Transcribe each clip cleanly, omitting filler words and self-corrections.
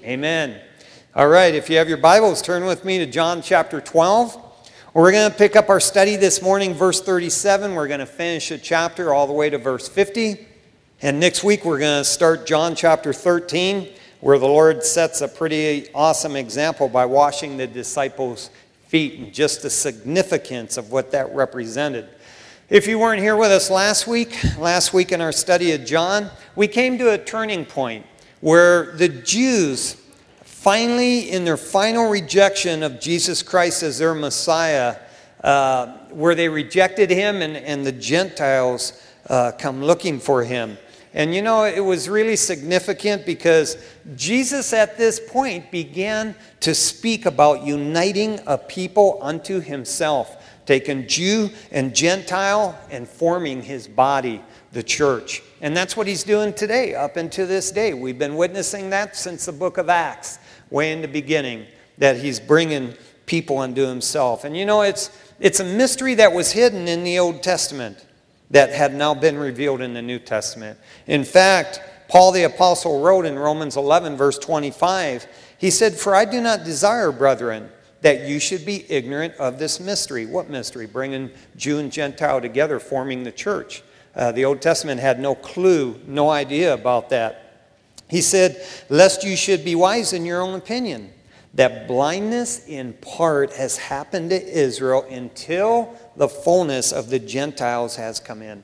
Amen. All right, if you have your Bibles, turn with me to John chapter 12. We're going to pick up our study this morning, verse 37. We're going to finish a chapter all the way to verse 50. And next week, we're going to start John chapter 13, where the Lord sets a pretty awesome example by washing the disciples' feet and just the significance of what that represented. If you weren't here with us last week in our study of John, we came to a turning point where the Jews finally, in their final rejection of Jesus Christ as their Messiah, where they rejected him and the Gentiles come looking for him. And you know, it was really significant because Jesus at this point began to speak about uniting a people unto himself, taking Jew and Gentile and forming his body, the church. And that's what he's doing today, up until this day. We've been witnessing that since the book of Acts, way in the beginning, that he's bringing people unto himself. And you know, it's a mystery that was hidden in the Old Testament that had now been revealed in the New Testament. In fact, Paul the Apostle wrote in Romans 11, verse 25, he said, "For I do not desire, brethren, that you should be ignorant of this mystery." What mystery? Bringing Jew and Gentile together, forming the church. The Old Testament had no clue, no idea about that. He said, "Lest you should be wise in your own opinion, that blindness in part has happened to Israel until the fullness of the Gentiles has come in."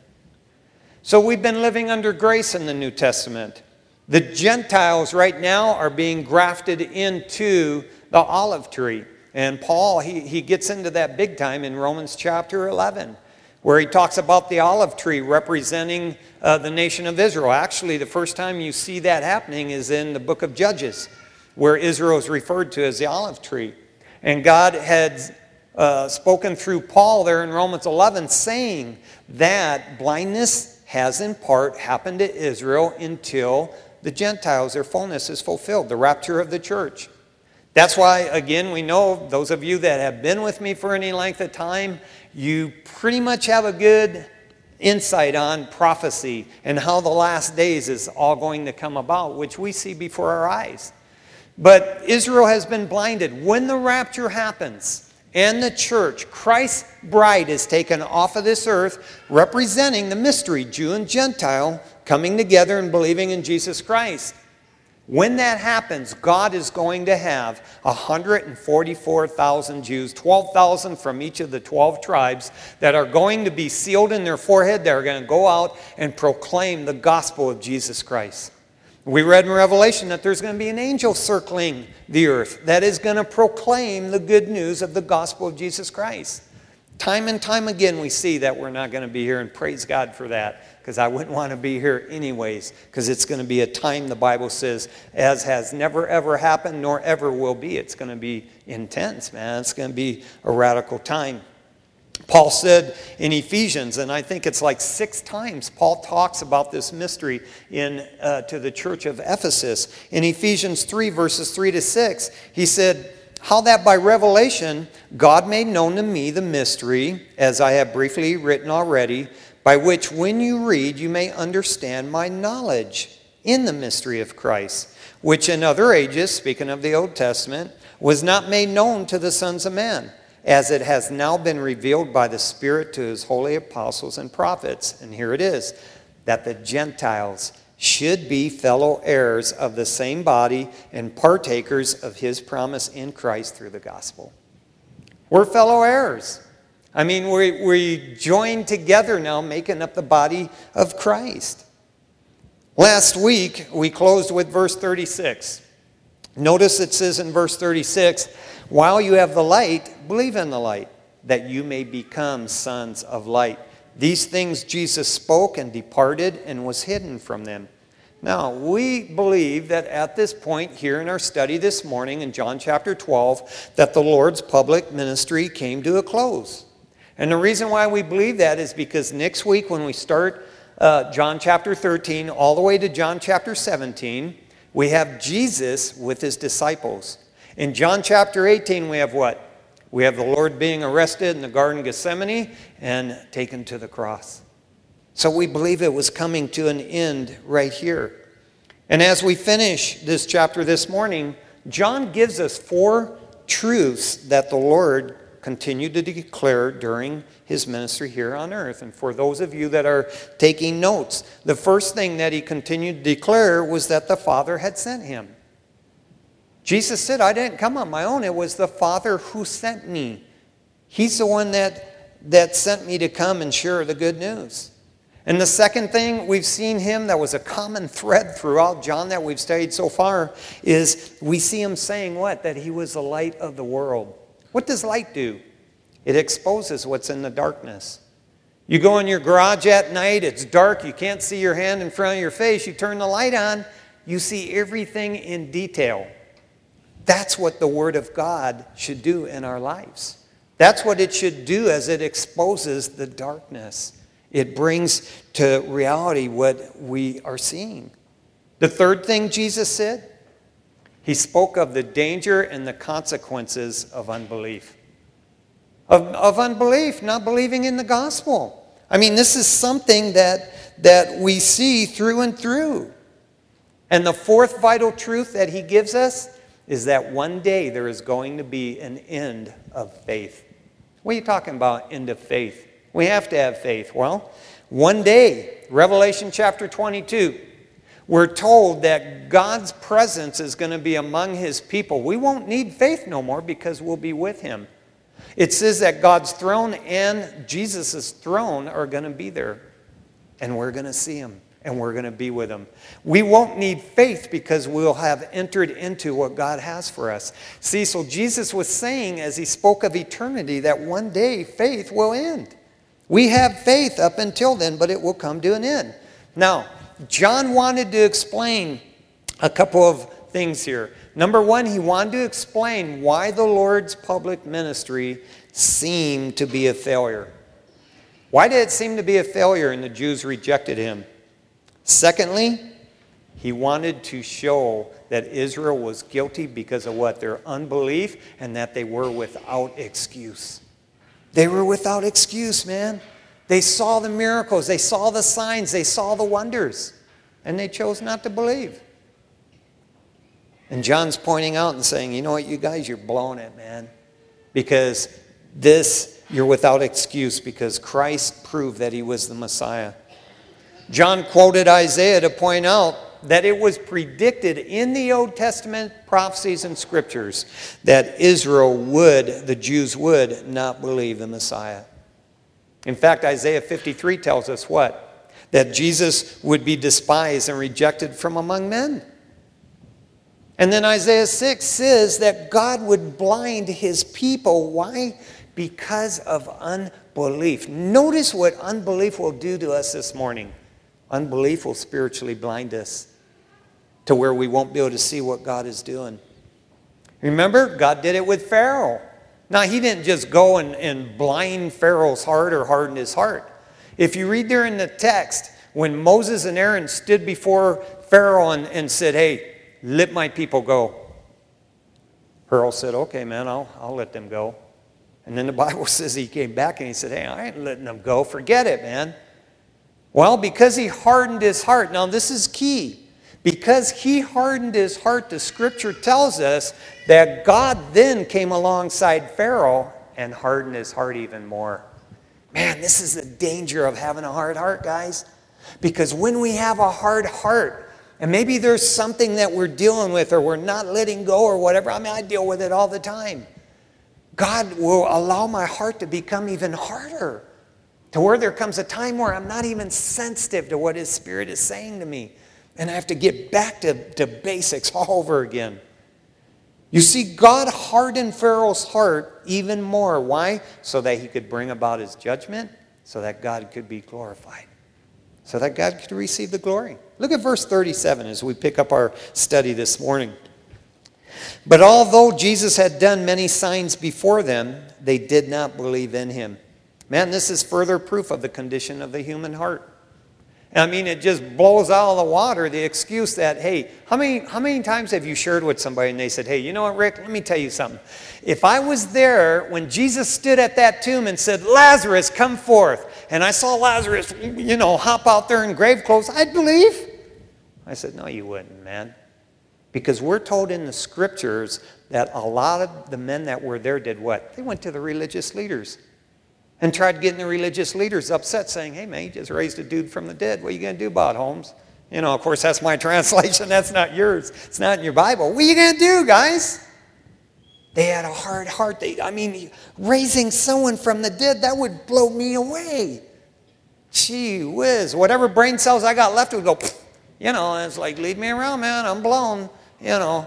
So we've been living under grace in the New Testament. The Gentiles right now are being grafted into the olive tree. And Paul, he gets into that big time in Romans chapter 11, where he talks about the olive tree representing the nation of Israel. Actually, the first time you see that happening is in the book of Judges, where Israel is referred to as the olive tree. And God had spoken through Paul there in Romans 11, saying that blindness has in part happened to Israel until the Gentiles, their fullness is fulfilled, the rapture of the church. That's why, again, we know, those of you that have been with me for any length of time, you pretty much have a good insight on prophecy and how the last days is all going to come about, which we see before our eyes. But Israel has been blinded. When the rapture happens and the church, Christ's bride, is taken off of this earth, representing the mystery, Jew and Gentile, coming together and believing in Jesus Christ. When that happens, God is going to have 144,000 Jews, 12,000 from each of the 12 tribes, that are going to be sealed in their forehead. They're going to go out and proclaim the gospel of Jesus Christ. We read in Revelation that there's going to be an angel circling the earth that is going to proclaim the good news of the gospel of Jesus Christ. Time and time again we see that we're not going to be here, and praise God for that, because I wouldn't want to be here anyways, because it's going to be a time, the Bible says, as has never ever happened nor ever will be. It's going to be intense, man. It's going to be a radical time. Paul said in Ephesians, and I think it's like 6 times Paul talks about this mystery to the church of Ephesus. In Ephesians 3, verses 3 to 6, he said, "How that by revelation God made known to me the mystery, as I have briefly written already, by which when you read you may understand my knowledge in the mystery of Christ, which in other ages," speaking of the Old Testament, "was not made known to the sons of men, as it has now been revealed by the Spirit to his holy apostles and prophets." And here it is, "that the Gentiles should be fellow heirs of the same body and partakers of his promise in Christ through the gospel." We're fellow heirs. I mean, we join together now, making up the body of Christ. Last week, we closed with verse 36. Notice it says in verse 36, "While you have the light, believe in the light, that you may become sons of light. These things Jesus spoke and departed and was hidden from them." Now, we believe that at this point here in our study this morning in John chapter 12, that the Lord's public ministry came to a close. And the reason why we believe that is because next week when we start John chapter 13 all the way to John chapter 17, we have Jesus with his disciples. In John chapter 18, we have what? We have the Lord being arrested in the Garden of Gethsemane and taken to the cross. So we believe it was coming to an end right here. And as we finish this chapter this morning, John gives us 4 truths that the Lord continued to declare during his ministry here on earth. And for those of you that are taking notes, the first thing that he continued to declare was that the Father had sent him. Jesus said, I didn't come on my own. It was the Father who sent me. He's the one that sent me to come and share the good news. And the second thing we've seen him that was a common thread throughout John that we've studied so far is we see him saying what? That he was the light of the world. What does light do? It exposes what's in the darkness. You go in your garage at night, it's dark, you can't see your hand in front of your face, you turn the light on, you see everything in detail. That's what the Word of God should do in our lives. That's what it should do as it exposes the darkness. It brings to reality what we are seeing. The third thing Jesus said, he spoke of the danger and the consequences of unbelief. Of unbelief, not believing in the gospel. I mean, this is something that we see through and through. And the fourth vital truth that he gives us is that one day there is going to be an end of faith. What are you talking about, end of faith? We have to have faith. Well, one day, Revelation chapter 22, we're told that God's presence is going to be among his people. We won't need faith no more because we'll be with him. It says that God's throne and Jesus' throne are going to be there. And we're going to see him. And we're going to be with him. We won't need faith because we'll have entered into what God has for us. See, so Jesus was saying as he spoke of eternity that one day faith will end. We have faith up until then, but it will come to an end. Now, John wanted to explain a couple of things here. Number one, he wanted to explain why the Lord's public ministry seemed to be a failure. Why did it seem to be a failure and the Jews rejected him? Secondly, he wanted to show that Israel was guilty because of what? Their unbelief, and that they were without excuse. They were without excuse, man. They saw the miracles, they saw the signs, they saw the wonders, and they chose not to believe. And John's pointing out and saying, you know what, you guys, you're blowing it, man. Because you're without excuse because Christ proved that he was the Messiah. John quoted Isaiah to point out that it was predicted in the Old Testament prophecies and scriptures that the Jews would not believe the Messiah. In fact, Isaiah 53 tells us what? That Jesus would be despised and rejected from among men. And then Isaiah 6 says that God would blind his people. Why? Because of unbelief. Notice what unbelief will do to us this morning. Unbelief will spiritually blind us to where we won't be able to see what God is doing. Remember, God did it with Pharaoh. Now, he didn't just go and blind Pharaoh's heart or harden his heart. If you read there in the text, when Moses and Aaron stood before Pharaoh and said, hey, let my people go. Pharaoh said, okay, man, I'll let them go. And then the Bible says he came back and he said, hey, I ain't letting them go. Forget it, man. Well, because he hardened his heart. Now, this is key. Because he hardened his heart, the scripture tells us that God then came alongside Pharaoh and hardened his heart even more. Man, this is the danger of having a hard heart, guys. Because when we have a hard heart, and maybe there's something that we're dealing with or we're not letting go or whatever. I mean, I deal with it all the time. God will allow my heart to become even harder. To where there comes a time where I'm not even sensitive to what his Spirit is saying to me. And I have to get back to basics all over again. You see, God hardened Pharaoh's heart even more. Why? So that he could bring about his judgment, so that God could be glorified. So that God could receive the glory. Look at verse 37 as we pick up our study this morning. But although Jesus had done many signs before them, they did not believe in him. Man, this is further proof of the condition of the human heart. I mean, it just blows out of the water the excuse that, hey, how many times have you shared with somebody and they said, hey, you know what, Rick, let me tell you something. If I was there when Jesus stood at that tomb and said, Lazarus, come forth, and I saw Lazarus, hop out there in grave clothes, I'd believe. I said, no, you wouldn't, man. Because we're told in the scriptures that a lot of the men that were there did what? They went to the religious leaders and tried getting the religious leaders upset, saying, hey, man, you just raised a dude from the dead. What are you going to do about it, Holmes? You know, of course, that's my translation. That's not yours. It's not in your Bible. What are you going to do, guys? They had a hard heart. Raising someone from the dead, that would blow me away. Gee whiz. Whatever brain cells I got left would go, you know, and it's like, leave me around, man. I'm blown, you know.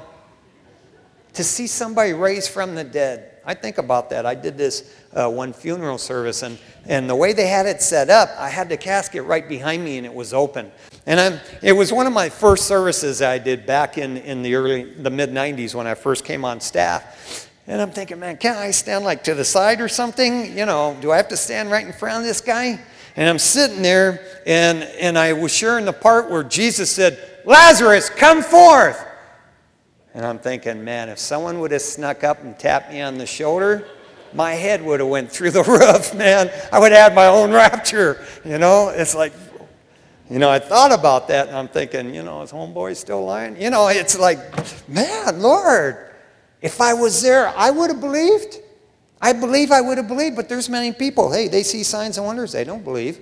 To see somebody raised from the dead. I think about that. I did this one funeral service, and the way they had it set up, I had the casket right behind me, and it was open. And it was one of my first services I did back in the mid-'90s when I first came on staff. And I'm thinking, man, can't I stand like to the side or something? You know, do I have to stand right in front of this guy? And I'm sitting there, and I was sharing the part where Jesus said, Lazarus, come forth. And I'm thinking, man, if someone would have snuck up and tapped me on the shoulder, my head would have went through the roof, man. I would have had my own rapture, you know. It's like, you know, I thought about that, and I'm thinking, you know, is homeboy still lying? You know, it's like, man, Lord, if I was there, I would have believed. I believe I would have believed, but there's many people, hey, they see signs and wonders, they don't believe.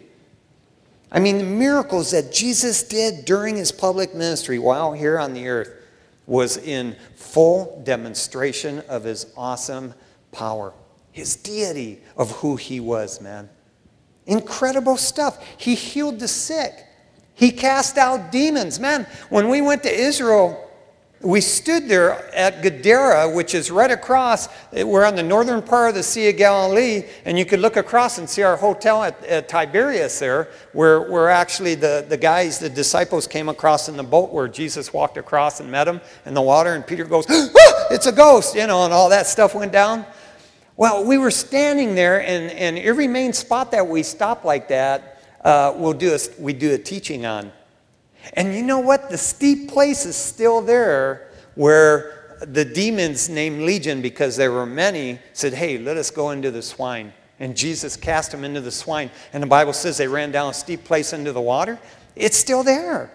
I mean, the miracles that Jesus did during his public ministry while here on the earth was in full demonstration of his awesome power, his deity of who he was, man. Incredible stuff. He healed the sick. He cast out demons. Man, when we went to Israel, we stood there at Gadara, which is right across. We're on the northern part of the Sea of Galilee, and you could look across and see our hotel at Tiberias there, where actually the guys, the disciples came across in the boat where Jesus walked across and met them in the water, and Peter goes, ah, it's a ghost, you know, and all that stuff went down. Well, we were standing there, and every main spot that we stop like that, we do a teaching on. And you know what? The steep place is still there where the demons named Legion, because there were many, said, hey, let us go into the swine. And Jesus cast them into the swine. And the Bible says they ran down a steep place into the water. It's still there.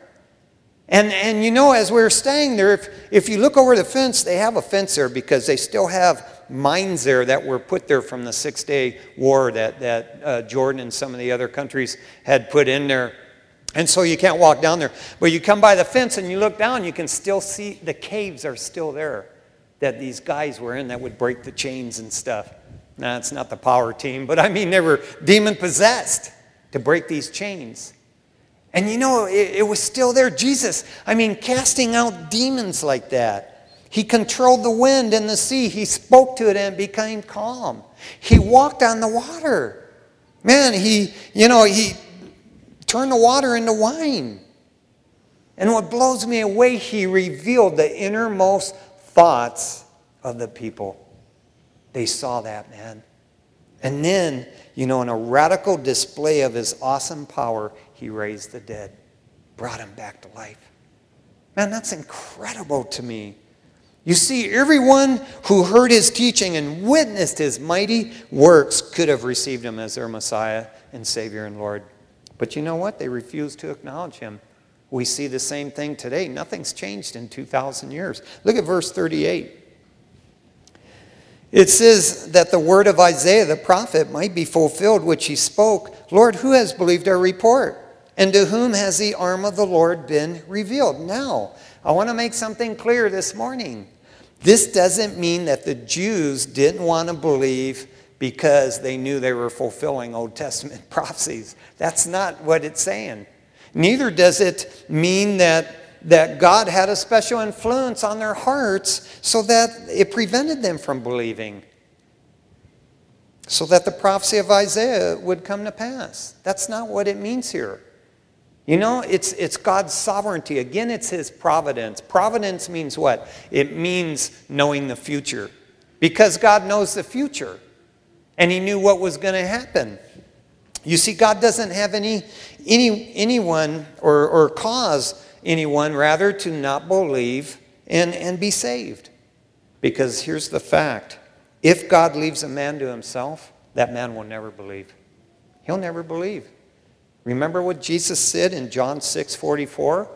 And you know, as we were staying there, if you look over the fence, they have a fence there because they still have mines there that were put there from the 6-day war that Jordan and some of the other countries had put in there. And so you can't walk down there. But you come by the fence and you look down, you can still see the caves are still there that these guys were in that would break the chains and stuff. Now, it's not the power team, but I mean, they were demon-possessed to break these chains. And you know, it was still there. Jesus, I mean, casting out demons like that. He controlled the wind and the sea. He spoke to it and it became calm. He walked on the water. Man, he turned the water into wine. And what blows me away, he revealed the innermost thoughts of the people. They saw that, man. And then, you know, in a radical display of his awesome power, he raised the dead, brought him back to life. Man, that's incredible to me. You see, everyone who heard his teaching and witnessed his mighty works could have received him as their Messiah and Savior and Lord. But you know what? They refused to acknowledge him. We see the same thing today. Nothing's changed in 2,000 years. Look at verse 38. It says that the word of Isaiah the prophet might be fulfilled, which he spoke. Lord, who has believed our report? And to whom has the arm of the Lord been revealed? Now, I want to make something clear this morning. This doesn't mean that the Jews didn't want to believe because they knew they were fulfilling Old Testament prophecies. That's not what it's saying. Neither does it mean that God had a special influence on their hearts so that it prevented them from believing, so that the prophecy of Isaiah would come to pass. That's not what it means here. You know, it's God's sovereignty. Again, it's his providence. Providence means what? It means knowing the future. Because God knows the future. And he knew what was going to happen. You see, God doesn't have anyone or cause anyone, rather, to not believe and be saved. Because here's the fact. If God leaves a man to himself, that man will never believe. He'll never believe. Remember what Jesus said in John 6:44?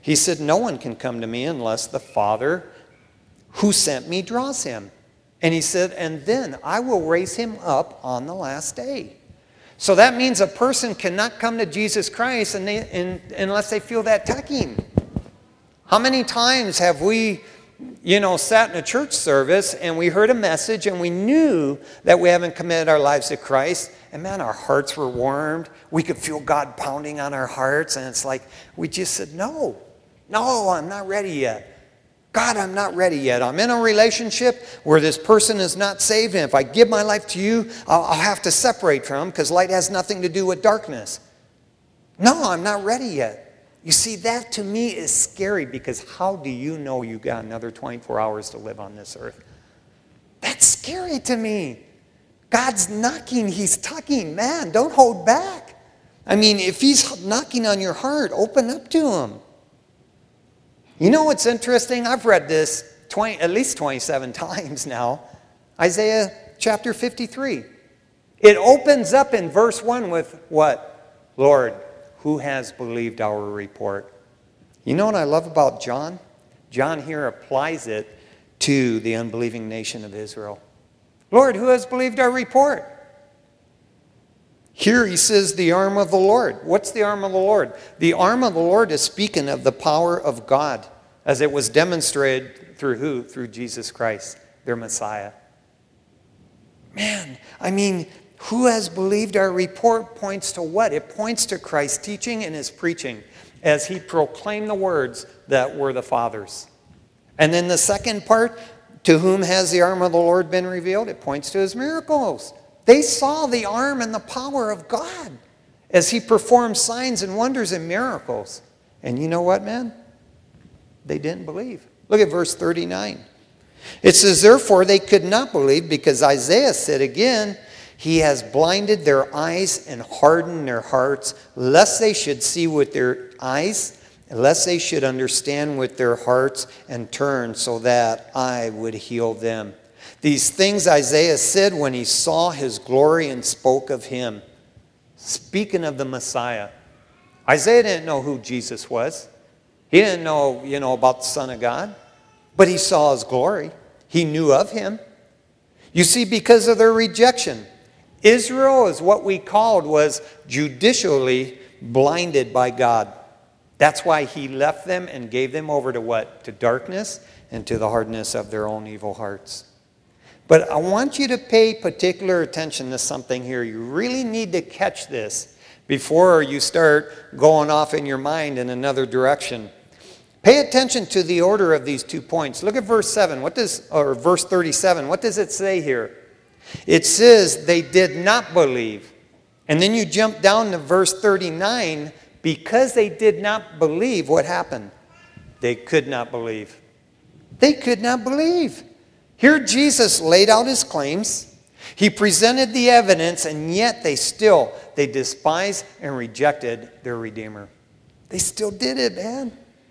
He said, no one can come to me unless the Father who sent me draws him. And he said, and then I will raise him up on the last day. So that means a person cannot come to Jesus Christ unless they feel that tugging. How many times have we, sat in a church service and we heard a message and we knew that we haven't committed our lives to Christ, and man, our hearts were warmed. We could feel God pounding on our hearts, and it's like we just said, no, I'm not ready yet. God, I'm not ready yet. I'm in a relationship where this person is not saved, and if I give my life to you, I'll have to separate from them because light has nothing to do with darkness. No, I'm not ready yet. You see, that to me is scary, because how do you know you got another 24 hours to live on this earth? That's scary to me. God's knocking, he's tugging. Man, don't hold back. I mean, if he's knocking on your heart, open up to him. You know what's interesting? I've read this at least 27 times now. Isaiah chapter 53. It opens up in verse 1 with what? Lord, who has believed our report? You know what I love about John? John here applies it to the unbelieving nation of Israel. Lord, who has believed our report? Here he says the arm of the Lord. What's the arm of the Lord? The arm of the Lord is speaking of the power of God as it was demonstrated through who? Through Jesus Christ, their Messiah. Man, I mean, who has believed our report points to what? It points to Christ's teaching and his preaching as he proclaimed the words that were the Father's. And then the second part, to whom has the arm of the Lord been revealed? It points to his miracles. They saw the arm and the power of God as he performed signs and wonders and miracles. And you know what, man? They didn't believe. Look at verse 39. It says, therefore they could not believe, because Isaiah said again, he has blinded their eyes and hardened their hearts, lest they should see with their eyes, lest they should understand with their hearts and turn, so that I would heal them. These things Isaiah said when he saw his glory and spoke of him. Speaking of the Messiah. Isaiah didn't know who Jesus was. He didn't know, about the Son of God. But he saw his glory. He knew of him. You see, because of their rejection, Israel is what we called was judicially blinded by God. That's why he left them and gave them over to what? To darkness and to the hardness of their own evil hearts. But I want you to pay particular attention to something here. You really need to catch this before you start going off in your mind in another direction. Pay attention to the order of these 2 points. Look at verse 7. Verse 37. What does it say here? It says they did not believe. And then you jump down to verse 39. Because they did not believe, what happened? They could not believe. They could not believe. Here Jesus laid out his claims. He presented the evidence, and yet they despised and rejected their Redeemer. They still did it, man.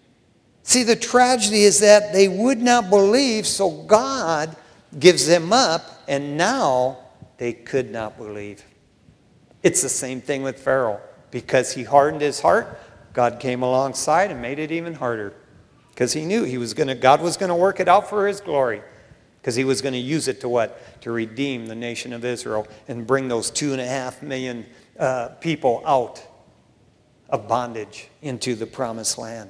See, the tragedy is that they would not believe, so God gives them up, and now they could not believe. It's the same thing with Pharaoh. Because he hardened his heart, God came alongside and made it even harder. Because he knew God was going to work it out for his glory. Because he was going to use it to what? To redeem the nation of Israel and bring those 2.5 million people out of bondage into the promised land.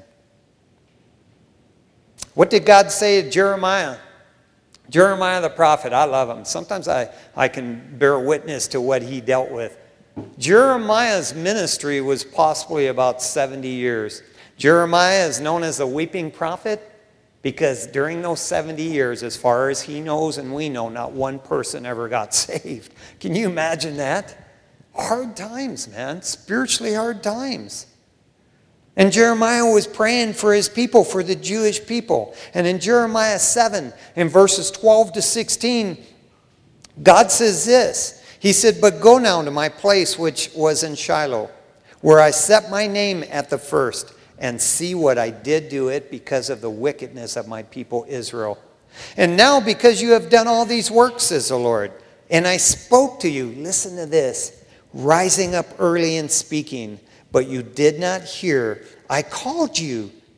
What did God say to Jeremiah? Jeremiah the prophet, I love him. Sometimes I can bear witness to what he dealt with. Jeremiah's ministry was possibly about 70 years. Jeremiah is known as the weeping prophet because during those 70 years, as far as he knows and we know, not one person ever got saved. Can you imagine that? Hard times, man. Spiritually hard times. And Jeremiah was praying for his people, for the Jewish people. And in Jeremiah 7, in verses 12 to 16, God says this. He said, but go now to my place which was in Shiloh, where I set my name at the first, and see what I did to it because of the wickedness of my people Israel. And now because you have done all these works, says the Lord, and I spoke to you, listen to this, rising up early and speaking, but you did not hear. I called you,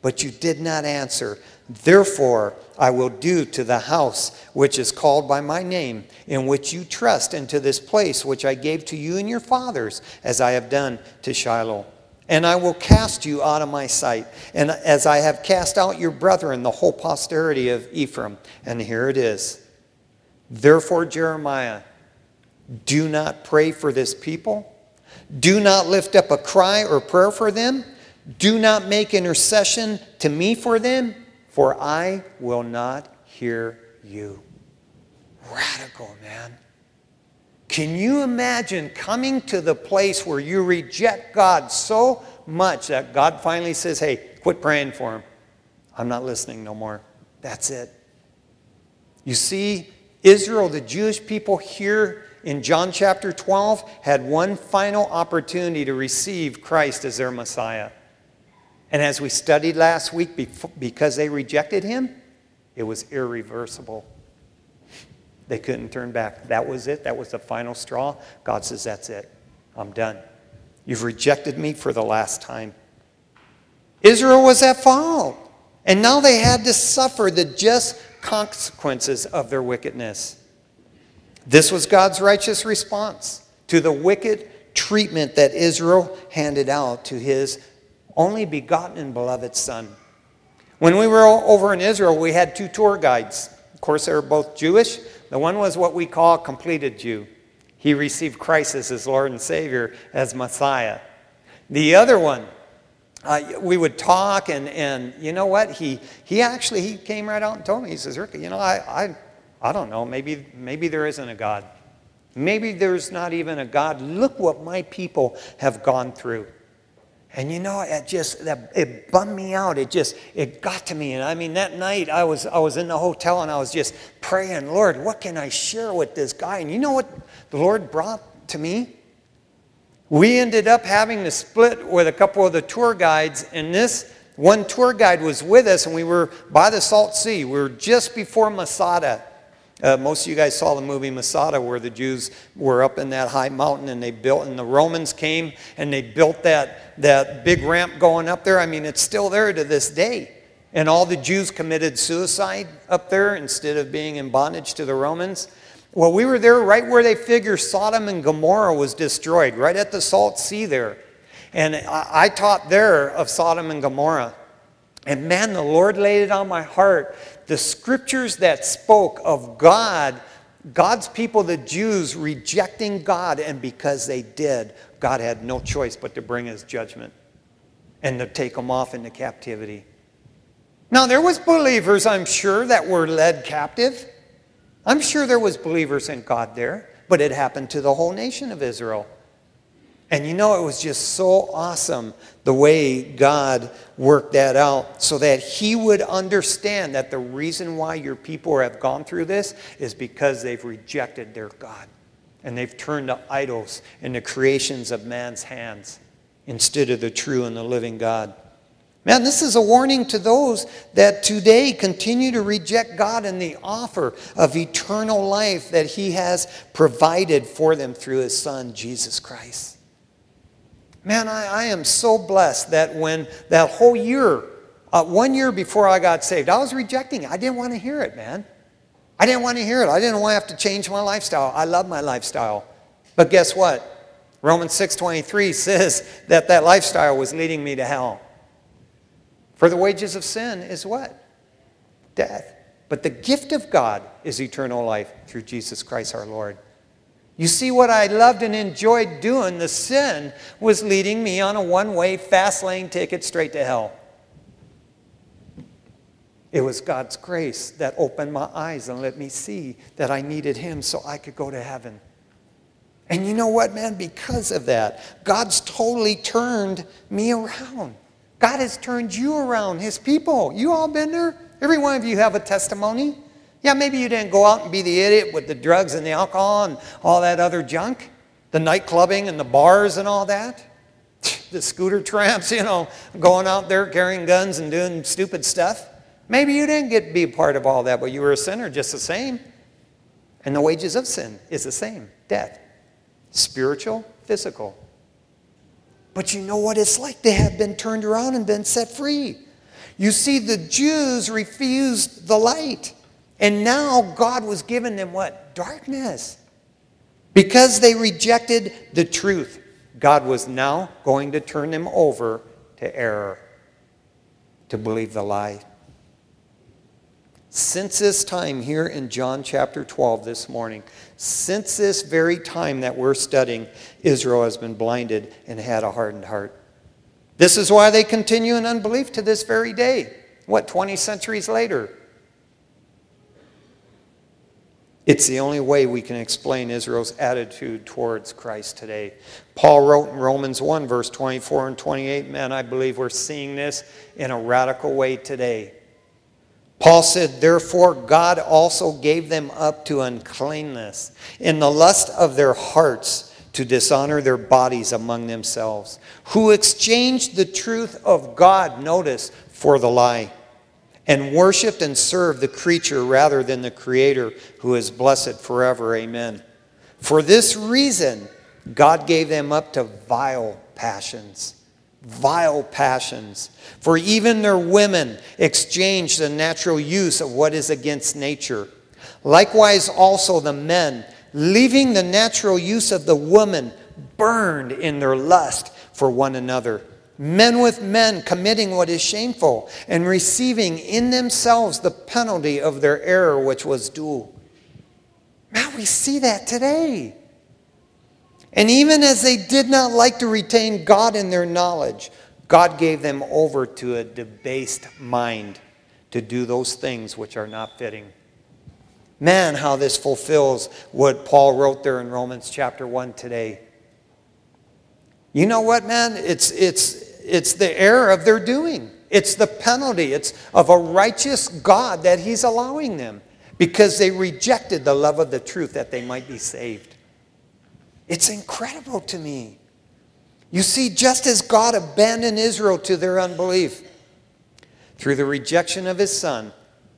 but you did not answer. Therefore, I will do to the house which is called by my name, in which you trust, and to this place which I gave to you and your fathers, as I have done to Shiloh. And I will cast you out of my sight, and as I have cast out your brethren, the whole posterity of Ephraim. And here it is. Therefore, Jeremiah, do not pray for this people. Do not lift up a cry or prayer for them. Do not make intercession to me for them, for I will not hear you. Radical, man. Can you imagine coming to the place where you reject God so much that God finally says, hey, quit praying for him. I'm not listening no more. That's it. You see, Israel, the Jewish people here in John chapter 12, had one final opportunity to receive Christ as their Messiah. And as we studied last week, because they rejected him, it was irreversible. They couldn't turn back. That was it. That was the final straw. God says, that's it. I'm done. You've rejected me for the last time. Israel was at fault. And now they had to suffer the just consequences of their wickedness. This was God's righteous response to the wicked treatment that Israel handed out to his only begotten and beloved Son. When we were over in Israel, we had 2 tour guides. Of course, they were both Jewish. The one was what we call a completed Jew. He received Christ as his Lord and Savior, as Messiah. The other one, we would talk, and you know what? He came right out and told me. He says, Rick, I don't know. Maybe there isn't a God. Maybe there's not even a God. Look what my people have gone through. And it bummed me out. It got to me. And I mean, that night I was in the hotel and I was just praying, Lord, what can I share with this guy? And you know what the Lord brought to me? We ended up having to split with a couple of the tour guides, and this one tour guide was with us, and we were by the Salt Sea. We were just before Masada. Most of you guys saw the movie Masada, where the Jews were up in that high mountain, and the Romans came and they built that big ramp going up there. I mean, it's still there to this day. And all the Jews committed suicide up there instead of being in bondage to the Romans. Well, we were there right where they figure Sodom and Gomorrah was destroyed, right at the Salt Sea there. And I taught there of Sodom and Gomorrah. And man, the Lord laid it on my heart. The scriptures that spoke of God's people, the Jews, rejecting God, and because they did, God had no choice but to bring his judgment and to take them off into captivity. Now, there was believers, I'm sure, that were led captive. I'm sure there was believers in God there, but it happened to the whole nation of Israel. And it was just so awesome the way God worked that out so that he would understand that the reason why your people have gone through this is because they've rejected their God. And they've turned to idols and the creations of man's hands instead of the true and the living God. Man, this is a warning to those that today continue to reject God and the offer of eternal life that he has provided for them through his Son, Jesus Christ. Man, I am so blessed that when that whole year, 1 year before I got saved, I was rejecting it. I didn't want to hear it, man. I didn't want to hear it. I didn't want to have to change my lifestyle. I love my lifestyle. But guess what? Romans 6:23 says that lifestyle was leading me to hell. For the wages of sin is what? Death. But the gift of God is eternal life through Jesus Christ our Lord. You see, what I loved and enjoyed doing, the sin, was leading me on a one-way, fast-lane ticket straight to hell. It was God's grace that opened my eyes and let me see that I needed him so I could go to heaven. And you know what, man? Because of that, God's totally turned me around. God has turned you around, his people. You all been there? Every one of you have a testimony. Yeah, maybe you didn't go out and be the idiot with the drugs and the alcohol and all that other junk. The night clubbing and the bars and all that. The scooter tramps, going out there carrying guns and doing stupid stuff. Maybe you didn't get to be a part of all that, but you were a sinner just the same. And the wages of sin is the same. Death. Spiritual, physical. But you know what it's like to have been turned around and been set free. You see, the Jews refused the light. And now God was giving them what? Darkness. Because they rejected the truth, God was now going to turn them over to error, to believe the lie. Since this time here in John chapter 12 this morning, since this very time that we're studying, Israel has been blinded and had a hardened heart. This is why they continue in unbelief to this very day. 20 centuries later? It's the only way we can explain Israel's attitude towards Christ today. Paul wrote in Romans 1, verse 24 and 28, man, I believe we're seeing this in a radical way today. Paul said, therefore God also gave them up to uncleanness in the lust of their hearts to dishonor their bodies among themselves, who exchanged the truth of God, notice, for the lie, and worshipped and served the creature rather than the Creator, who is blessed forever. Amen. For this reason, God gave them up to vile passions. Vile passions. For even their women exchanged the natural use of what is against nature. Likewise also the men, leaving the natural use of the woman, burned in their lust for one another. Men with men committing what is shameful, and receiving in themselves the penalty of their error which was due. Now we see that today. And even as they did not like to retain God in their knowledge, God gave them over to a debased mind to do those things which are not fitting. Man, how this fulfills what Paul wrote there in Romans chapter 1 today. You know what, man? It's the error of their doing. It's the penalty. It's of a righteous God that He's allowing them because they rejected the love of the truth that they might be saved. It's incredible to me. You see, just as God abandoned Israel to their unbelief through the rejection of His Son,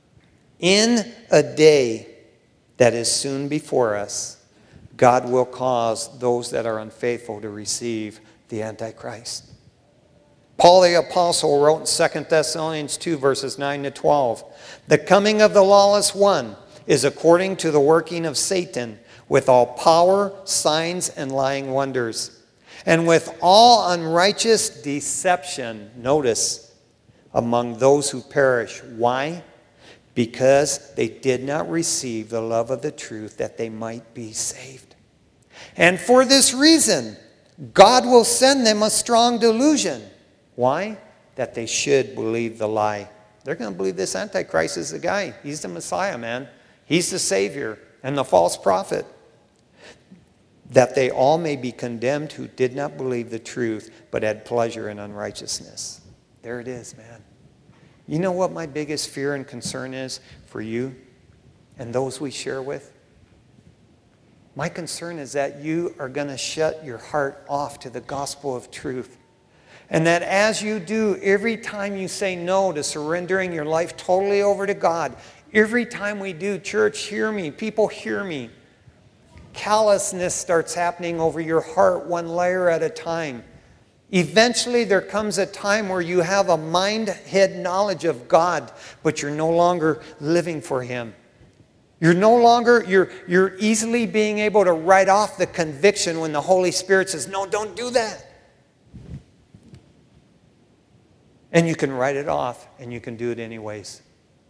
in a day that is soon before us, God will cause those that are unfaithful to receive the Antichrist. Paul the Apostle wrote in 2 Thessalonians 2, verses 9 to 12, the coming of the lawless one is according to the working of Satan, with all power, signs, and lying wonders, and with all unrighteous deception, notice, among those who perish. Why? Because they did not receive the love of the truth that they might be saved. And for this reason, God will send them a strong delusion. Why? That they should believe the lie. They're going to believe this Antichrist is the guy. He's the Messiah, man. He's the Savior and the false prophet. That they all may be condemned who did not believe the truth, but had pleasure in unrighteousness. There it is, man. You know what my biggest fear and concern is for you and those we share with? My concern is that you are going to shut your heart off to the gospel of truth. And that as you do, every time you say no to surrendering your life totally over to God, every time we do, church, hear me, people hear me, callousness starts happening over your heart one layer at a time. Eventually there comes a time where you have a mind-head knowledge of God, but you're no longer living for Him. You're easily being able to write off the conviction when the Holy Spirit says, no, don't do that. And you can write it off, and you can do it anyways.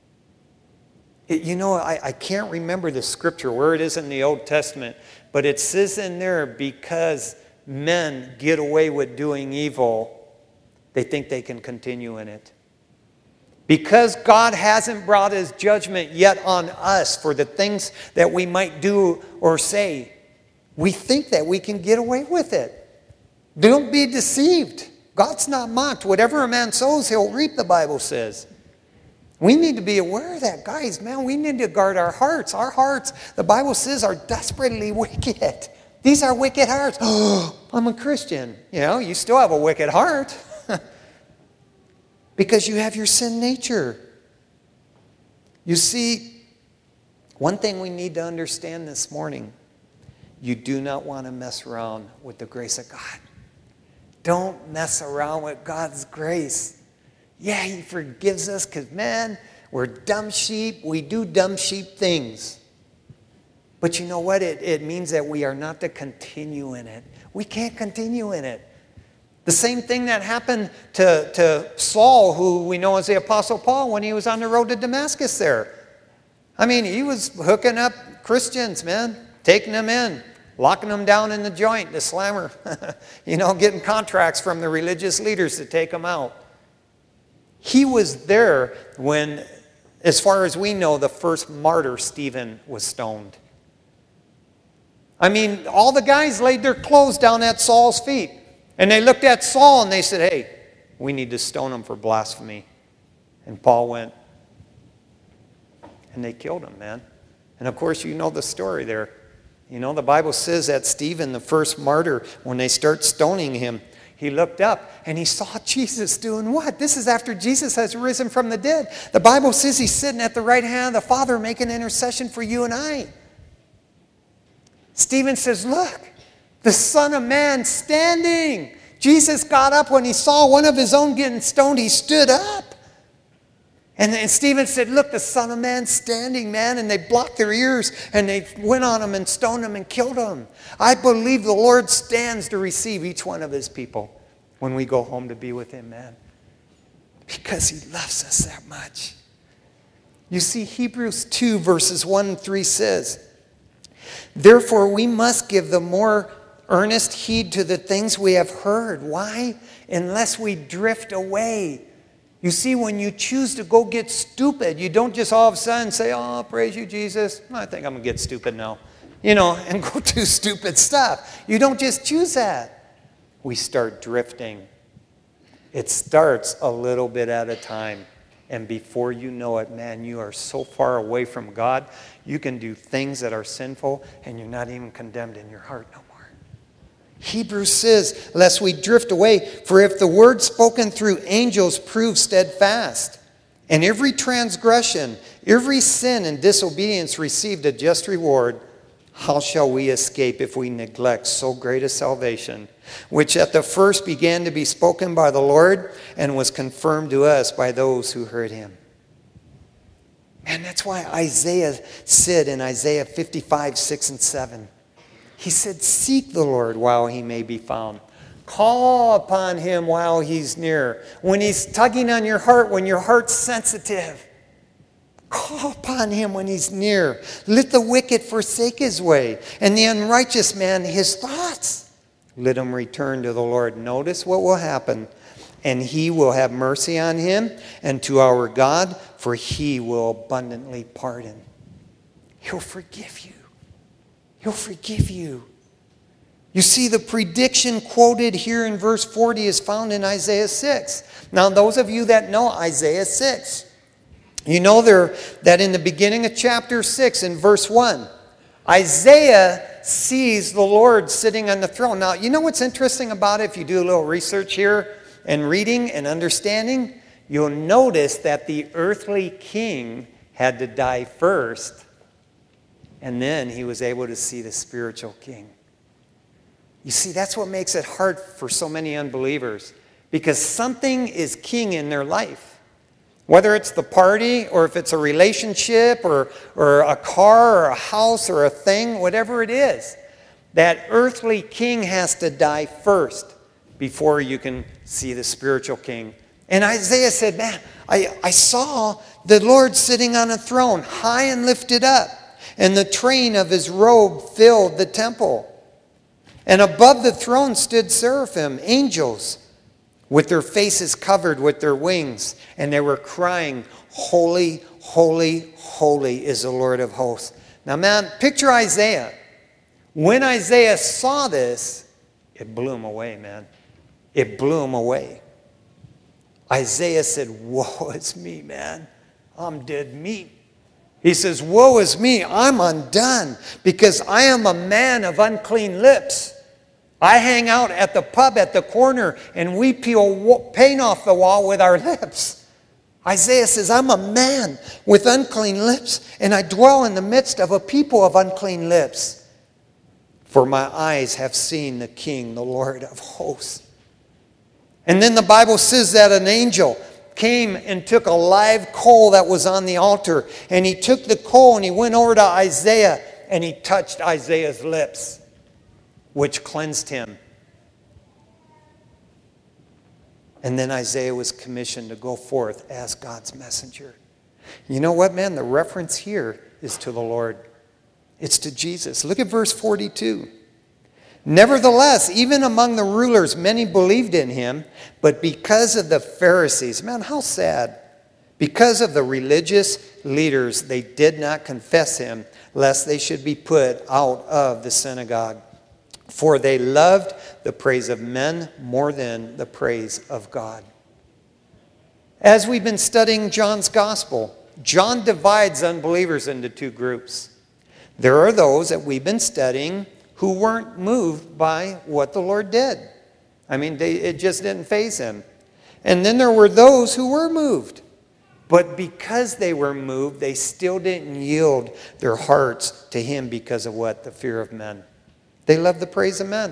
I can't remember the scripture, where it is in the Old Testament, but it says in there, because men get away with doing evil, they think they can continue in it. Because God hasn't brought His judgment yet on us for the things that we might do or say, we think that we can get away with it. Don't be deceived. God's not mocked. Whatever a man sows, he'll reap, the Bible says. We need to be aware of that, guys. Man, we need to guard our hearts. Our hearts, the Bible says, are desperately wicked. These are wicked hearts. Oh, I'm a Christian. You still have a wicked heart. Because you have your sin nature. You see, one thing we need to understand this morning, you do not want to mess around with the grace of God. Don't mess around with God's grace. Yeah, he forgives us because, man, we're dumb sheep. We do dumb sheep things. But you know what? It means that we are not to continue in it. We can't continue in it. The same thing that happened to Saul, who we know as the Apostle Paul, when he was on the road to Damascus there. I mean, he was hooking up Christians, man, taking them in, locking them down in the joint, the slammer, getting contracts from the religious leaders to take them out. He was there when, as far as we know, the first martyr, Stephen, was stoned. I mean, all the guys laid their clothes down at Saul's feet. And they looked at Saul and they said, hey, we need to stone him for blasphemy. And Paul went, and they killed him, man. And of course, you know the story there. The Bible says that Stephen, the first martyr, when they start stoning him, he looked up and he saw Jesus doing what? This is after Jesus has risen from the dead. The Bible says he's sitting at the right hand of the Father making intercession for you and I. Stephen says, look, the Son of Man standing. Jesus got up when he saw one of his own getting stoned. He stood up. And Stephen said, look, the Son of Man standing, man. And they blocked their ears and they went on him and stoned him and killed him. I believe the Lord stands to receive each one of his people when we go home to be with him, man. Because he loves us that much. You see, Hebrews 2 verses 1 and 3 says, therefore we must give the more earnest heed to the things we have heard. Why? Unless we drift away. You see, when you choose to go get stupid, you don't just all of a sudden say, oh, praise you, Jesus. I think I'm going to get stupid now. And go do stupid stuff. You don't just choose that. We start drifting. It starts a little bit at a time. And before you know it, man, you are so far away from God, you can do things that are sinful and you're not even condemned in your heart no more. Hebrews says, lest we drift away, for if the word spoken through angels proves steadfast, and every transgression, every sin and disobedience received a just reward, how shall we escape if we neglect so great a salvation, which at the first began to be spoken by the Lord and was confirmed to us by those who heard him? Man, that's why Isaiah said in Isaiah 55, 6 and 7, he said, seek the Lord while he may be found. Call upon him while he's near. When he's tugging on your heart, when your heart's sensitive, call upon him when he's near. Let the wicked forsake his way, and the unrighteous man his thoughts. Let him return to the Lord. Notice what will happen. And he will have mercy on him and to our God, for he will abundantly pardon. He'll forgive you. He'll forgive you. You see, the prediction quoted here in verse 40 is found in Isaiah 6. Now, those of you that know Isaiah 6, you know there that in the beginning of chapter 6, in verse 1, Isaiah sees the Lord sitting on the throne. Now, you know what's interesting about it? If you do a little research here and reading and understanding, you'll notice that the earthly king had to die first, and then he was able to see the spiritual king. You see, that's what makes it hard for so many unbelievers, because something is king in their life. Whether it's the party, or if it's a relationship, or a car, or a house, or a thing, whatever it is, that earthly king has to die first before you can see the spiritual king. And Isaiah said, man, I saw the Lord sitting on a throne, high and lifted up, and the train of his robe filled the temple. And above the throne stood seraphim, angels, with their faces covered with their wings. And they were crying, holy, holy, holy is the Lord of hosts. Now, man, picture Isaiah. When Isaiah saw this, it blew him away, man. It blew him away. Isaiah said, woe is me, man. I'm dead meat. He says, woe is me, I'm undone, because I am a man of unclean lips. I hang out at the pub at the corner, and we peel paint off the wall with our lips. Isaiah says, I'm a man with unclean lips, and I dwell in the midst of a people of unclean lips. For my eyes have seen the King, the Lord of hosts. And then the Bible says that an angel came and took a live coal that was on the altar. And he took the coal and he went over to Isaiah and he touched Isaiah's lips, which cleansed him. And then Isaiah was commissioned to go forth as God's messenger. You know what, man? The reference here is to the Lord. It's to Jesus. Look at verse 42. Nevertheless, even among the rulers, many believed in him, but because of the Pharisees, man, how sad. Because of the religious leaders, they did not confess him, lest they should be put out of the synagogue. For they loved the praise of men more than the praise of God. As we've been studying John's gospel, John divides unbelievers into two groups. There are those that we've been studying who weren't moved by what the Lord did. I mean, it just didn't faze him. And then there were those who were moved. But because they were moved, they still didn't yield their hearts to him because of what? The fear of men. They love the praise of men.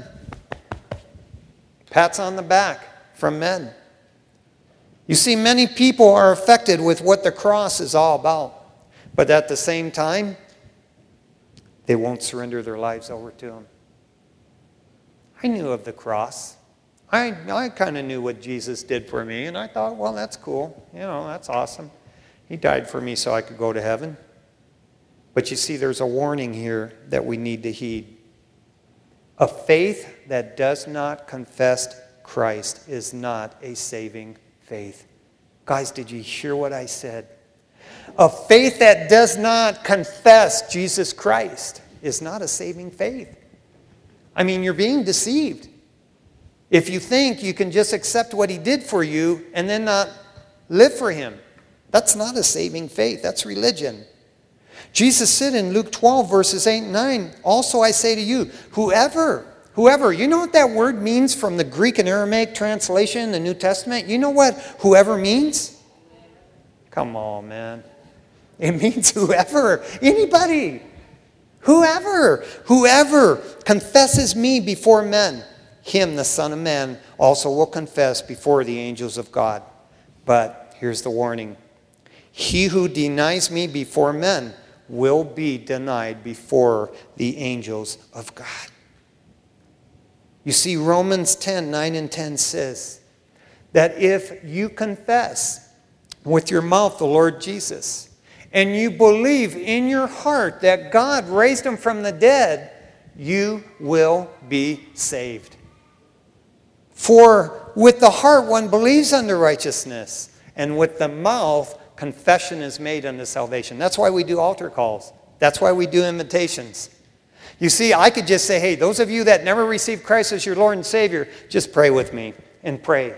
Pats on the back from men. You see, many people are affected with what the cross is all about. But at the same time, they won't surrender their lives over to him. I knew of the cross. I kind of knew what Jesus did for me. And I thought, well, that's cool. You know, that's awesome. He died for me so I could go to heaven. But you see, there's a warning here that we need to heed. A faith that does not confess Christ is not a saving faith. Guys, did you hear what I said? A faith that does not confess Jesus Christ is not a saving faith. I mean, you're being deceived. If you think you can just accept what he did for you and then not live for him, that's not a saving faith. That's religion. Jesus said in Luke 12, verses 8 and 9, also I say to you, whoever, you know what that word means from the Greek and Aramaic translation in the New Testament? You know what whoever means? Come on, man. It means whoever, anybody, whoever confesses me before men, him, the Son of Man, also will confess before the angels of God. But here's the warning. He who denies me before men will be denied before the angels of God. You see, Romans 10, 9 and 10 says that if you confess with your mouth the Lord Jesus, and you believe in your heart that God raised him from the dead, you will be saved. For with the heart one believes unto righteousness, and with the mouth confession is made unto salvation. That's why we do altar calls. That's why we do invitations. You see, I could just say, hey, those of you that never received Christ as your Lord and Savior, just pray with me and pray.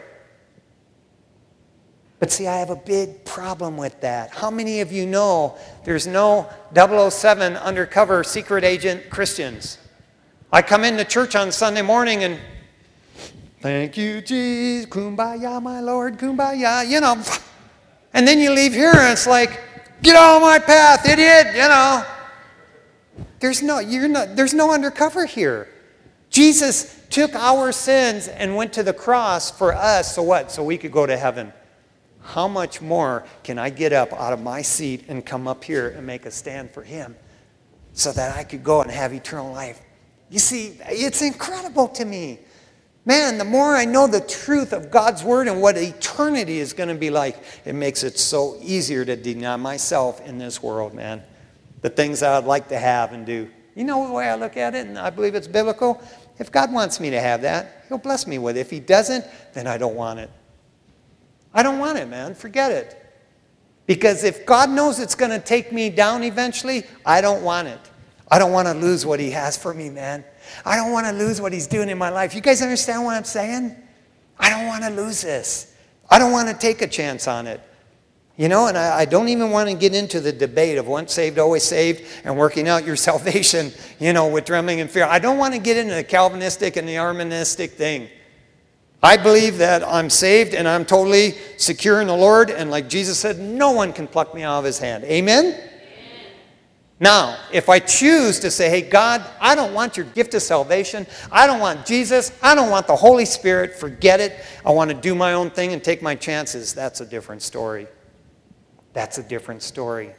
But see, I have a big problem with that. How many of you know there's no 007 undercover secret agent Christians? I come into church on Sunday morning and, thank you, Jesus, kumbaya, my Lord, kumbaya, you know. And then you leave here and it's like, get on my path, idiot, you know. There's no undercover here. Jesus took our sins and went to the cross for us, so what? So we could go to heaven. How much more can I get up out of my seat and come up here and make a stand for him so that I could go and have eternal life? You see, it's incredible to me. Man, the more I know the truth of God's word and what eternity is going to be like, it makes it so easier to deny myself in this world, man. The things that I'd like to have and do. You know the way I look at it, and I believe it's biblical? If God wants me to have that, he'll bless me with it. If he doesn't, then I don't want it. I don't want it, man. Forget it. Because if God knows it's going to take me down eventually, I don't want it. I don't want to lose what he has for me, man. I don't want to lose what he's doing in my life. You guys understand what I'm saying? I don't want to lose this. I don't want to take a chance on it. You know, and I don't even want to get into the debate of once saved, always saved, and working out your salvation, you know, with trembling and fear. I don't want to get into the Calvinistic and the Arminianistic thing. I believe that I'm saved and I'm totally secure in the Lord. And like Jesus said, no one can pluck me out of his hand. Amen? Amen. Now, if I choose to say, hey, God, I don't want your gift of salvation. I don't want Jesus. I don't want the Holy Spirit. Forget it. I want to do my own thing and take my chances. That's a different story. That's a different story.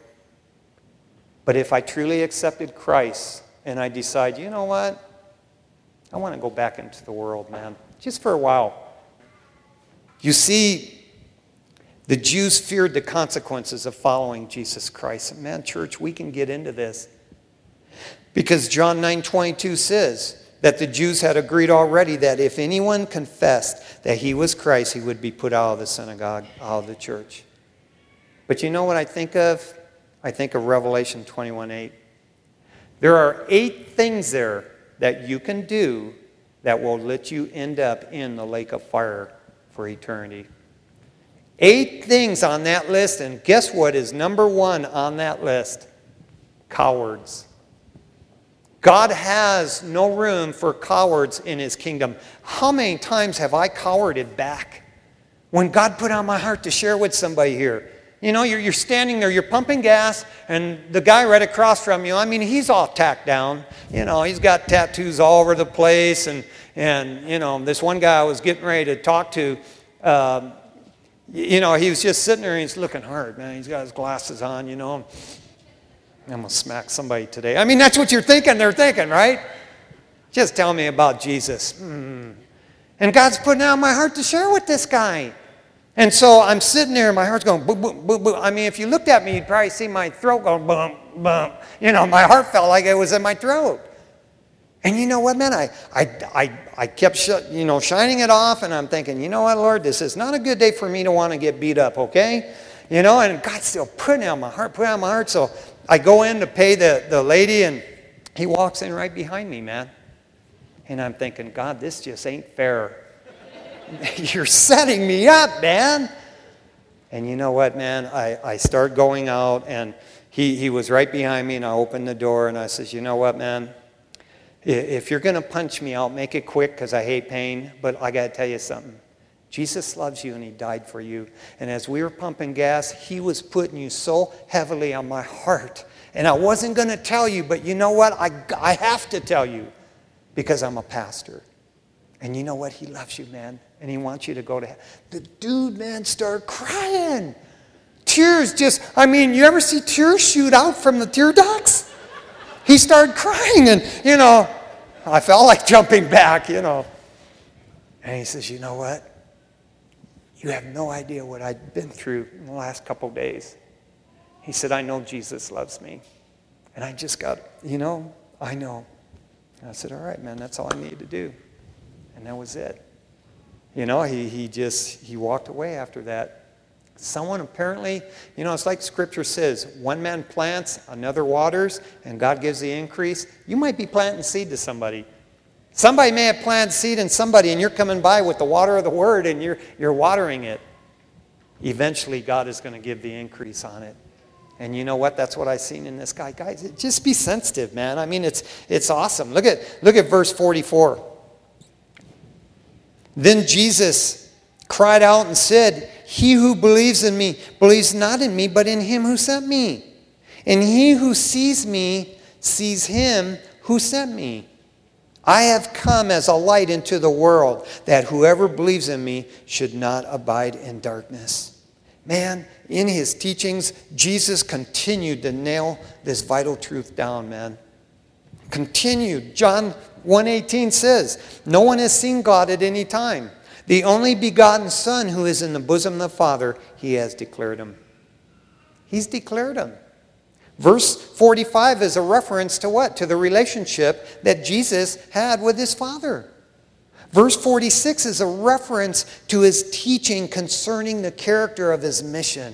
But if I truly accepted Christ and I decide, you know what? I want to go back into the world, man, just for a while. You see, the Jews feared the consequences of following Jesus Christ. And man, church, we can get into this. Because John 9:22 says that the Jews had agreed already that if anyone confessed that he was Christ, he would be put out of the synagogue, out of the church. But you know what I think of? I think of Revelation 21:8. There are 8 things there that you can do that will let you end up in the lake of fire for eternity. 8 things on that list, and guess what is number 1 on that list? Cowards. God has no room for cowards in his kingdom. How many times have I cowarded back when God put on my heart to share with somebody here? You know, you're standing there, you're pumping gas, and the guy right across from you, I mean, he's all tacked down. You know, he's got tattoos all over the place, and you know, this one guy I was getting ready to talk to, you know, he was just sitting there and he's looking hard, man. He's got his glasses on, you know. I'm going to smack somebody today. I mean, that's what you're thinking. They're thinking, right? Just tell me about Jesus. And God's putting out my heart to share with this guy. And so I'm sitting there and my heart's going boom, boom, boom, boom. I mean, if you looked at me, you'd probably see my throat going boom, boom. You know, my heart felt like it was in my throat. And you know what, man? I kept shining it off, and I'm thinking, you know what, Lord, this is not a good day for me to want to get beat up, okay? You know, and God's still putting it on my heart, So I go in to pay the lady, and he walks in right behind me, man. And I'm thinking, God, this just ain't fair. You're setting me up, man. And you know what, man? I start going out, and he was right behind me, and I opened the door, and I says, you know what, man? If you're going to punch me, I'll make it quick because I hate pain. But I got to tell you something. Jesus loves you and he died for you. And as we were pumping gas, he was putting you so heavily on my heart. And I wasn't going to tell you, but you know what? I have to tell you because I'm a pastor. And you know what? He loves you, man. And he wants you to go to heaven. The dude, man, started crying. Tears just, I mean, you ever see tears shoot out from the tear ducts? He started crying, and, you know, I felt like jumping back, you know. And he says, you know what? You have no idea what I've been through in the last couple of days. He said, I know Jesus loves me. And I just got, you know, I know. And I said, all right, man, that's all I need to do. And that was it. You know, he walked away after that. Someone apparently, you know, it's like Scripture says, one man plants, another waters, and God gives the increase. You might be planting seed to somebody. Somebody may have planted seed in somebody, and you're coming by with the water of the Word, and you're watering it. Eventually, God is going to give the increase on it. And you know what? That's what I've seen in this guy. Guys, just be sensitive, man. I mean, it's awesome. Look at verse 44. Then Jesus cried out and said, he who believes in me believes not in me, but in him who sent me. And he who sees me sees him who sent me. I have come as a light into the world, that whoever believes in me should not abide in darkness. Man, in his teachings, Jesus continued to nail this vital truth down, man. Continued. John 1:18 says, no one has seen God at any time. The only begotten Son who is in the bosom of the Father, he has declared him. He's declared him. Verse 45 is a reference to what? To the relationship that Jesus had with his Father. Verse 46 is a reference to his teaching concerning the character of his mission.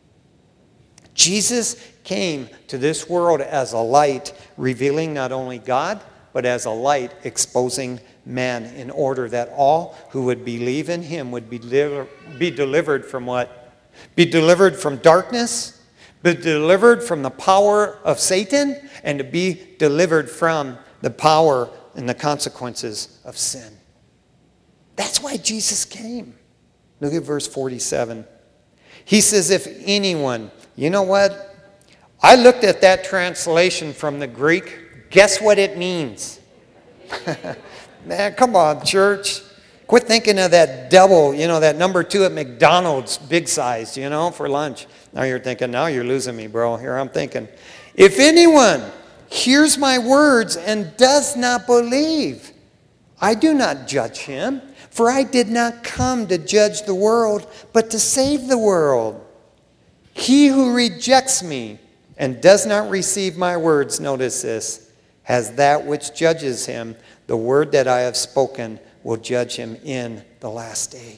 Jesus came to this world as a light, revealing not only God, but as a light exposing man, in order that all who would believe in him would be delivered from what? Be delivered from darkness, be delivered from the power of Satan, and to be delivered from the power and the consequences of sin. That's why Jesus came. Look at verse 47. He says, if anyone, you know what? I looked at that translation from the Greek. Guess what it means? Man, come on, church. Quit thinking of that double, that number 2 at McDonald's, big size, for lunch. Now you're thinking, now you're losing me, bro. Here I'm thinking, if anyone hears my words and does not believe, I do not judge him, for I did not come to judge the world, but to save the world. He who rejects me and does not receive my words, notice this, has that which judges him. The word that I have spoken will judge him in the last day.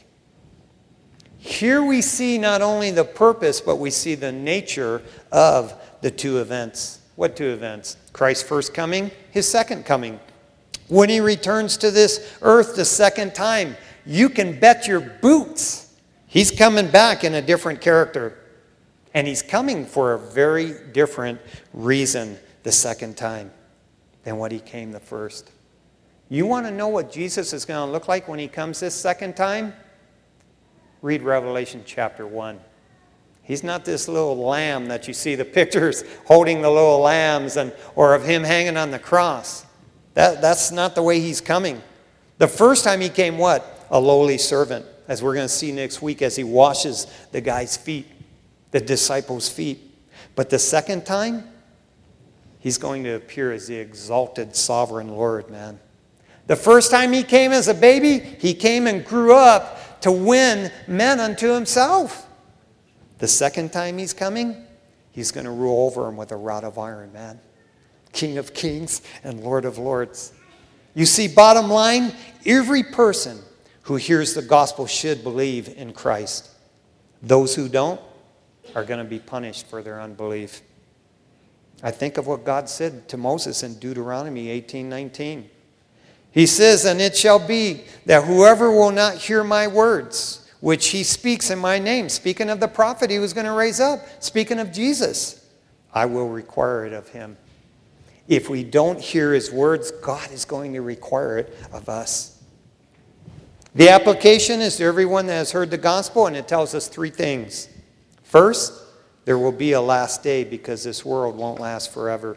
Here we see not only the purpose, but we see the nature of the 2 events. What 2 events? Christ's first coming, his second coming. When he returns to this earth the second time, you can bet your boots he's coming back in a different character. And he's coming for a very different reason the second time than what he came the first. You want to know what Jesus is going to look like when he comes this second time? Read Revelation chapter 1. He's not this little lamb that you see the pictures holding the little lambs or of him hanging on the cross. That's not the way he's coming. The first time he came what? A lowly servant, as we're going to see next week as he washes the guy's feet, the disciples' feet. But the second time, he's going to appear as the exalted sovereign Lord, man. The first time he came as a baby, he came and grew up to win men unto himself. The second time he's coming, he's going to rule over them with a rod of iron, man. King of kings and Lord of lords. You see, bottom line, every person who hears the gospel should believe in Christ. Those who don't are going to be punished for their unbelief. I think of what God said to Moses in Deuteronomy 18:19. He says, and it shall be that whoever will not hear my words, which he speaks in my name, speaking of the prophet he was going to raise up, speaking of Jesus, I will require it of him. If we don't hear his words, God is going to require it of us. The application is to everyone that has heard the gospel, and it tells us 3 things. First, there will be a last day because this world won't last forever.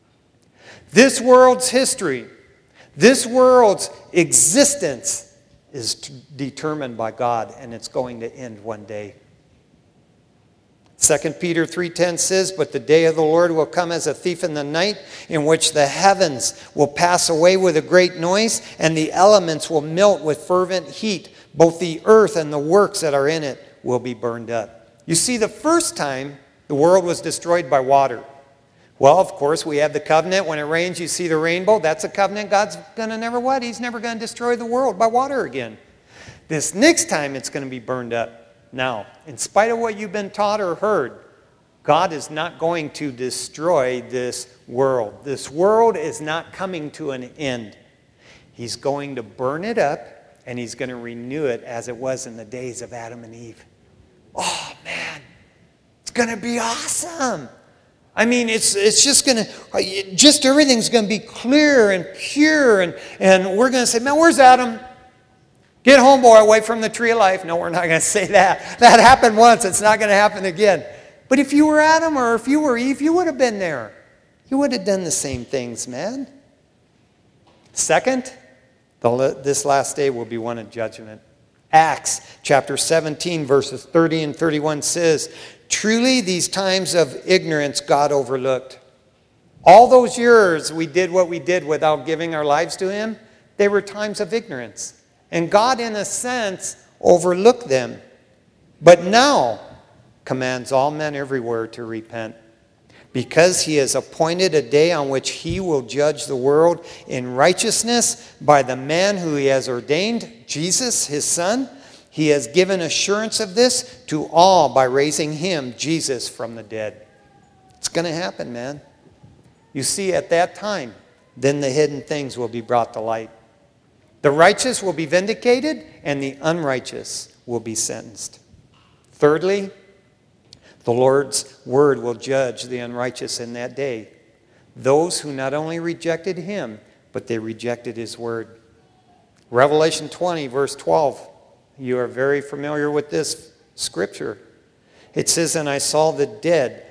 This world's history, this world's existence is determined by God, and it's going to end one day. 2 Peter 3:10 says, but the day of the Lord will come as a thief in the night, in which the heavens will pass away with a great noise, and the elements will melt with fervent heat. Both the earth and the works that are in it will be burned up. You see, the first time the world was destroyed by water. Well, of course, we have the covenant. When it rains, you see the rainbow. That's a covenant. God's going to never what? He's never going to destroy the world by water again. This next time, it's going to be burned up. Now, in spite of what you've been taught or heard, God is not going to destroy this world. This world is not coming to an end. He's going to burn it up, and he's going to renew it as it was in the days of Adam and Eve. Oh, man. It's going to be awesome. I mean, it's just going to, just everything's going to be clear and pure, and we're going to say, man, where's Adam? Get home, boy, away from the tree of life. No, we're not going to say that. That happened once. It's not going to happen again. But if you were Adam or if you were Eve, you would have been there. You would have done the same things, man. Second, this last day will be one of judgment. Acts chapter 17, verses 30 and 31 says, truly these times of ignorance God overlooked. All those years we did what we did without giving our lives to him, they were times of ignorance. And God, in a sense, overlooked them. But now commands all men everywhere to repent, because he has appointed a day on which he will judge the world in righteousness by the man who he has ordained, Jesus, his son. He has given assurance of this to all by raising him, Jesus, from the dead. It's going to happen, man. You see, at that time, then the hidden things will be brought to light. The righteous will be vindicated, and the unrighteous will be sentenced. Thirdly, the Lord's word will judge the unrighteous in that day. Those who not only rejected him, but they rejected his word. Revelation 20, verse 12. You are very familiar with this scripture. It says, and I saw the dead,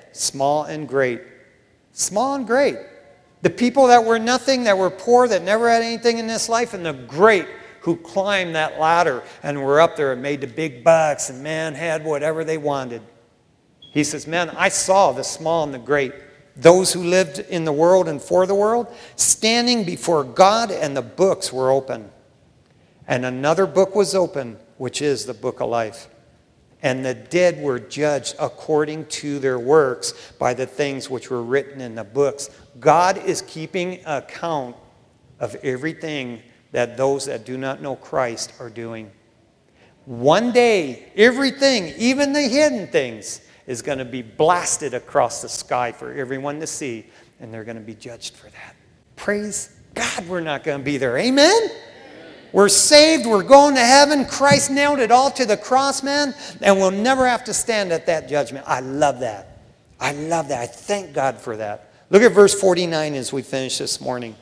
small and great. Small and great. The people that were nothing, that were poor, that never had anything in this life, and the great who climbed that ladder and were up there and made the big bucks and, man, had whatever they wanted. He says, man, I saw the small and the great, those who lived in the world and for the world, standing before God, and the books were open. And another book was open, which is the book of life. And the dead were judged according to their works by the things which were written in the books. God is keeping account of everything that those that do not know Christ are doing. One day, everything, even the hidden things, is going to be blasted across the sky for everyone to see, and they're going to be judged for that. Praise God, we're not going to be there. Amen? We're saved. We're going to heaven. Christ nailed it all to the cross, man, and we'll never have to stand at that judgment. I love that. I love that. I thank God for that. Look at verse 49 as we finish this morning.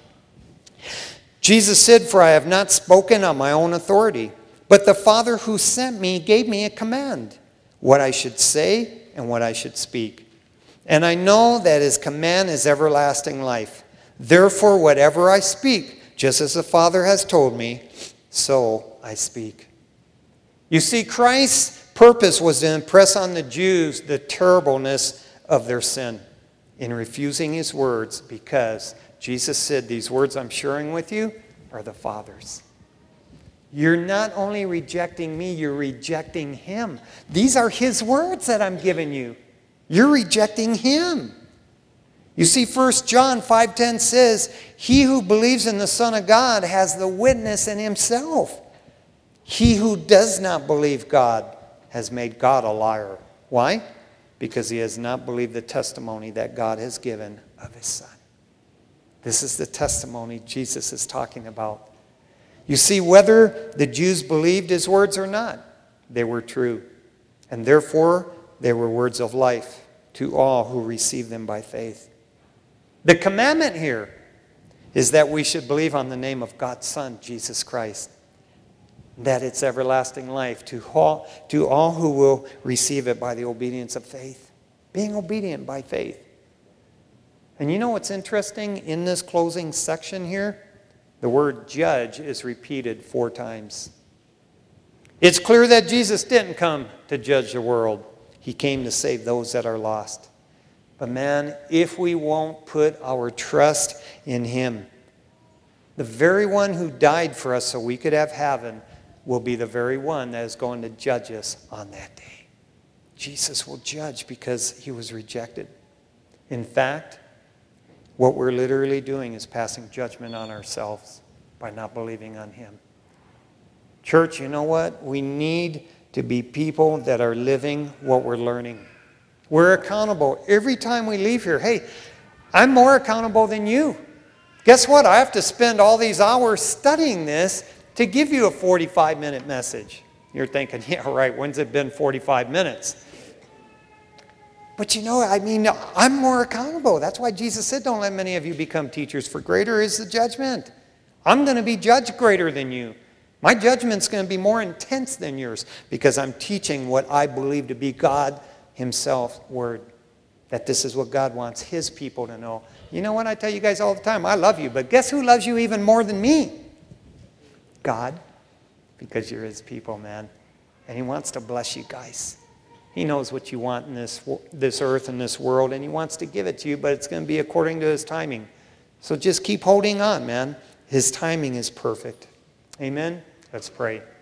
Jesus said, "For I have not spoken on my own authority, but the Father who sent me gave me a command, what I should say and what I should speak. And I know that his command is everlasting life. Therefore, whatever I speak, just as the Father has told me, so I speak." You see, Christ's purpose was to impress on the Jews the terribleness of their sin in refusing his words, because Jesus said, these words I'm sharing with you are the Father's. You're not only rejecting me, you're rejecting him. These are his words that I'm giving you. You're rejecting him. You see, 1 John 5:10 says, "He who believes in the Son of God has the witness in himself. He who does not believe God has made God a liar." Why? Because he has not believed the testimony that God has given of his Son. This is the testimony Jesus is talking about. You see, whether the Jews believed his words or not, they were true. And therefore, they were words of life to all who receive them by faith. The commandment here is that we should believe on the name of God's Son, Jesus Christ. That it's everlasting life to all who will receive it by the obedience of faith. Being obedient by faith. And you know what's interesting? In this closing section here, the word judge is repeated 4 times. It's clear that Jesus didn't come to judge the world. He came to save those that are lost. But man, if we won't put our trust in him, the very one who died for us so we could have heaven will be the very one that is going to judge us on that day. Jesus will judge because he was rejected. In fact, what we're literally doing is passing judgment on ourselves by not believing on him. Church, you know what? We need to be people that are living what we're learning. We're accountable every time we leave here. Hey, I'm more accountable than you. Guess what? I have to spend all these hours studying this to give you a 45-minute message. You're thinking, yeah, right, when's it been 45 minutes? But you know, I mean, I'm more accountable. That's why Jesus said, don't let many of you become teachers, for greater is the judgment. I'm going to be judged greater than you. My judgment's going to be more intense than yours because I'm teaching what I believe to be God himself word. That this is what God wants his people to know. You know what? I tell you guys all the time, I love you, but guess who loves you even more than me? God. Because you're his people, man. And he wants to bless you guys. He knows what you want in this earth and this world, and he wants to give it to you, but it's going to be according to his timing. So just keep holding on, man. His timing is perfect. Amen? Let's pray.